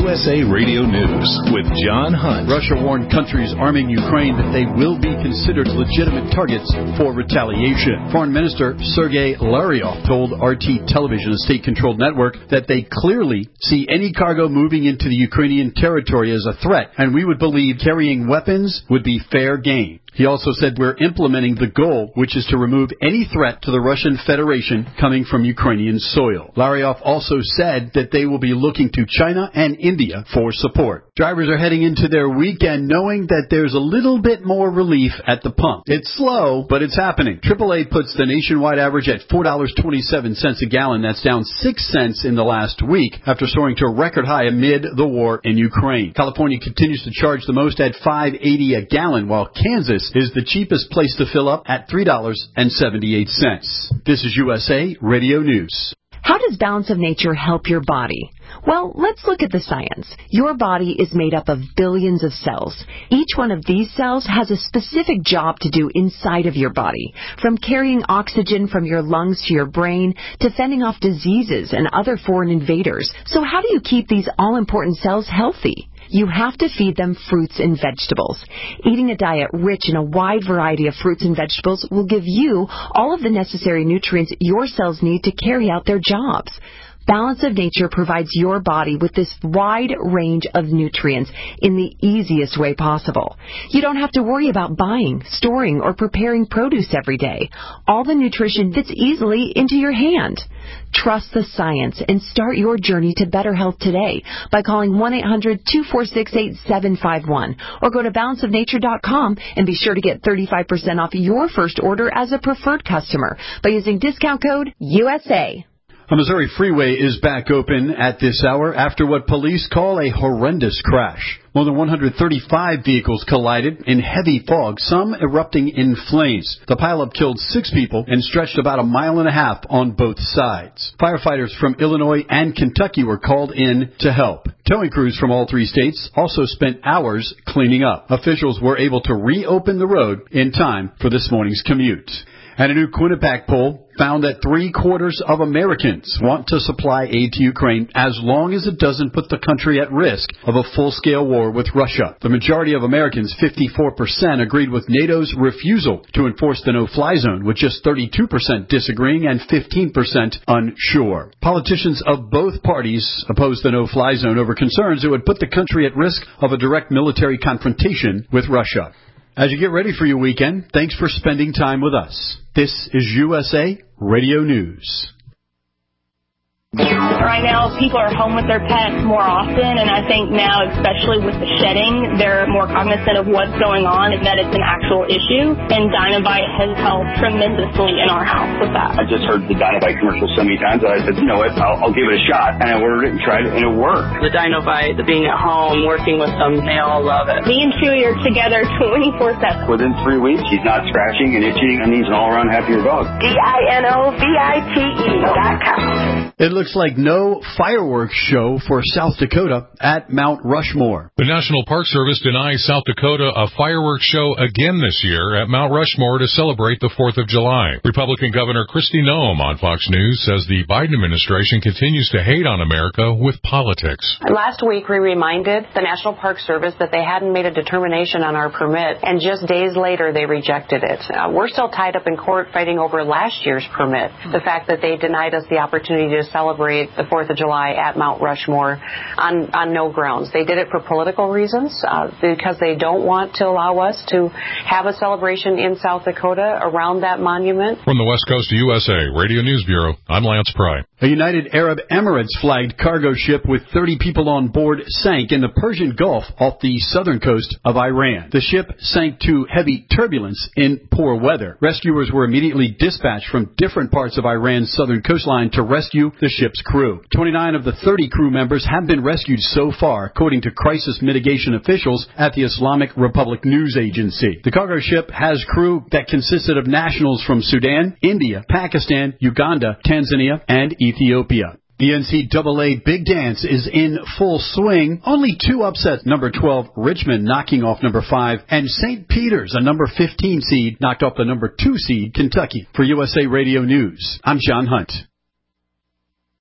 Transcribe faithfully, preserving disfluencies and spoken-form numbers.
U S A Radio News with John Hunt. Russia warned countries arming Ukraine that they will be considered legitimate targets for retaliation. Foreign Minister Sergei Lavrov told R T Television, a state-controlled network, that they clearly see any cargo moving into the Ukrainian territory as a threat, and we would believe carrying weapons would be fair game. He also said we're implementing the goal, which is to remove any threat to the Russian Federation coming from Ukrainian soil. Lavrov also said that they will be looking to China and India for support. Drivers are heading into their weekend knowing that there's a little bit more relief at the pump. It's slow, but it's happening. triple A puts the nationwide average at four dollars and twenty-seven cents a gallon. That's down six cents in the last week after soaring to a record high amid the war in Ukraine. California continues to charge the most at five dollars and eighty cents a gallon, while Kansas is the cheapest place to fill up at three dollars and seventy-eight cents. This is U S A Radio News. How does Balance of Nature help your body? Well, let's look at the science. Your body is made up of billions of cells. Each one of these cells has a specific job to do inside of your body, from carrying oxygen from your lungs to your brain to fending off diseases and other foreign invaders. So how do you keep these all-important cells healthy? You have to feed them fruits and vegetables. Eating a diet rich in a wide variety of fruits and vegetables will give you all of the necessary nutrients your cells need to carry out their jobs. Balance of Nature provides your body with this wide range of nutrients in the easiest way possible. You don't have to worry about buying, storing, or preparing produce every day. All the nutrition fits easily into your hand. Trust the science and start your journey to better health today by calling one eight hundred two four six eight seven five one or go to balance of nature dot com and be sure to get thirty-five percent off your first order as a preferred customer by using discount code U S A. A Missouri freeway is back open at this hour after what police call a horrendous crash. More than one hundred thirty-five vehicles collided in heavy fog, some erupting in flames. The pileup killed six people and stretched about a mile and a half on both sides. Firefighters from Illinois and Kentucky were called in to help. Towing crews from all three states also spent hours cleaning up. Officials were able to reopen the road in time for this morning's commute. And a new Quinnipiac poll found that three-quarters of Americans want to supply aid to Ukraine as long as it doesn't put the country at risk of a full-scale war with Russia. The majority of Americans, fifty-four percent, agreed with NATO's refusal to enforce the no-fly zone, with just thirty-two percent disagreeing and fifteen percent unsure. Politicians of both parties opposed the no-fly zone over concerns it would put the country at risk of a direct military confrontation with Russia. As you get ready for your weekend, thanks for spending time with us. This is U S A Radio News. Right now, people are home with their pets more often, and I think now, especially with the shedding, they're more cognizant of what's going on and that it's an actual issue, and Dinovite has helped tremendously in our house with that. I just heard the Dinovite commercial so many times that I said, you know what, I'll, I'll give it a shot, and I ordered it and tried it, and it worked. The Dinovite, the being at home, working with them, they all love it. Me and Chewy are together twenty-four seven. Within three weeks, he's not scratching and itching, and he's an all-around happier dog. D I N O V I T E dot com. It looks like no fireworks show for South Dakota at Mount Rushmore. The National Park Service denies South Dakota a fireworks show again this year at Mount Rushmore to celebrate the fourth of July. Republican Governor Kristi Noem on Fox News says the Biden administration continues to hate on America with politics. Last week, we reminded the National Park Service that they hadn't made a determination on our permit, and just days later, they rejected it. Uh, we're still tied up in court fighting over last year's permit. The fact that they denied us the opportunity to celebrate the fourth of July at Mount Rushmore on, on no grounds. They did it for political reasons, uh, because they don't want to allow us to have a celebration in South Dakota around that monument. From the West Coast of U S A Radio News Bureau, I'm Lance Pry. A United Arab Emirates flagged cargo ship with thirty people on board sank in the Persian Gulf off the southern coast of Iran. The ship sank to heavy turbulence in poor weather. Rescuers were immediately dispatched from different parts of Iran's southern coastline to rescue the ship's crew. twenty-nine of the thirty crew members have been rescued so far, according to crisis mitigation officials at the Islamic Republic News Agency. The cargo ship has crew that consisted of nationals from Sudan, India, Pakistan, Uganda, Tanzania, and Ethiopia. The N C double A Big Dance is in full swing. Only two upsets, number twelve Richmond knocking off number five, and Saint Peter's, a number fifteen seed, knocked off the number two seed Kentucky. For U S A Radio News, I'm John Hunt.